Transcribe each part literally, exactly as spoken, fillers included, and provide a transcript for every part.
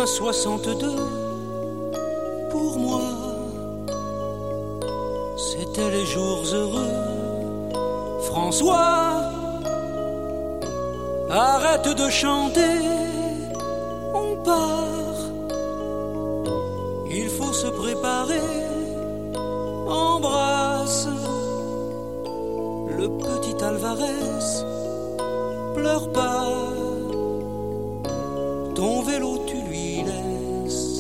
juin soixante-deux, pour moi, c'était les jours heureux. François, arrête de chanter, on part. Il faut se préparer, embrasse le petit Alvarez, pleure pas, ton vélo tu lui laisses.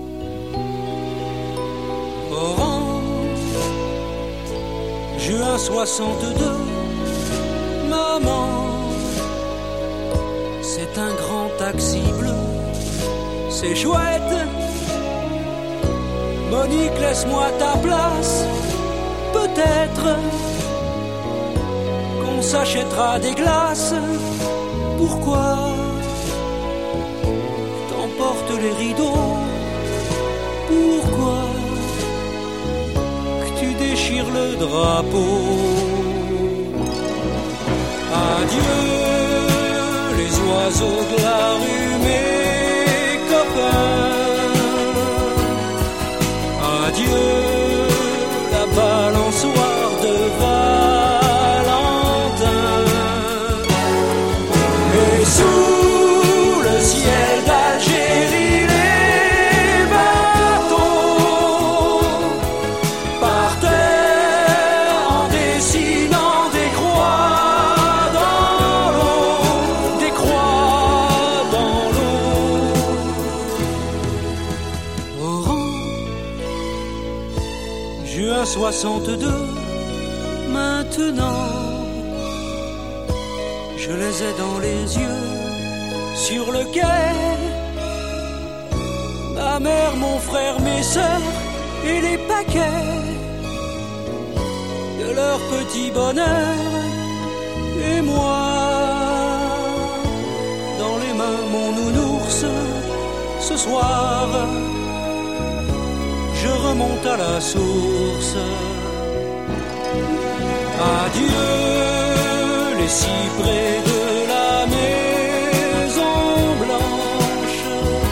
Orange, juin soixante-deux, maman, c'est un grand taxi bleu, c'est chouette. Monique, laisse-moi ta place, peut-être qu'on s'achètera des glaces. Pourquoi t'emportes les rideaux? Pourquoi que tu déchires le drapeau? Adieu les oiseaux de la rue, mes copains. Adieu la balançoire de Valentin. Et sous le ciel d'Algérie, les bateaux partaient en dessinant des croix dans l'eau, des croix dans l'eau. Orange, juin soixante-deux, maintenant je les ai dans les yeux, sur le quai, ma mère, mon frère, mes sœurs et les paquets de leur petit bonheur, et moi, dans les mains mon nounours. Ce soir, je remonte à la source. Adieu les cyprès de la maison blanche.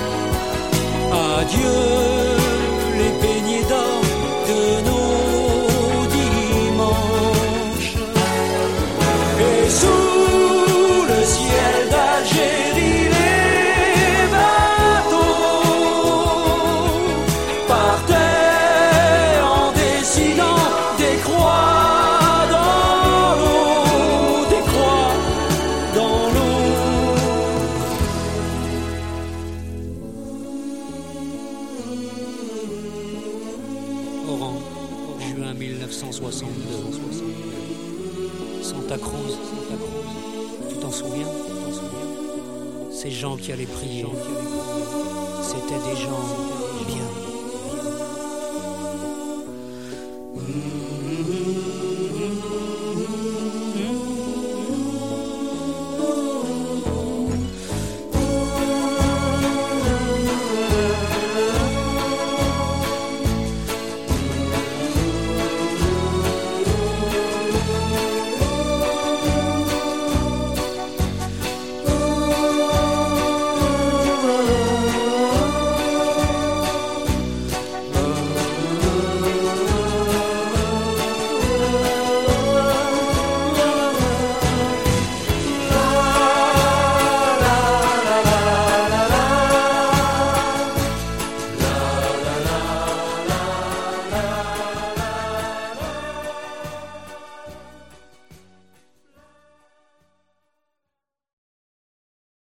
Adieu les beignets d'or de nos dimanches. Et sous le ciel d'Algérie, les bateaux partaient en dessinant des croix dans l'eau, des croix dans l'eau. Oran, juin mille neuf cent soixante-deux. Santa Cruz, Santa Cruz. Tu t'en souviens? Ces gens qui allaient prier, c'était des gens bien.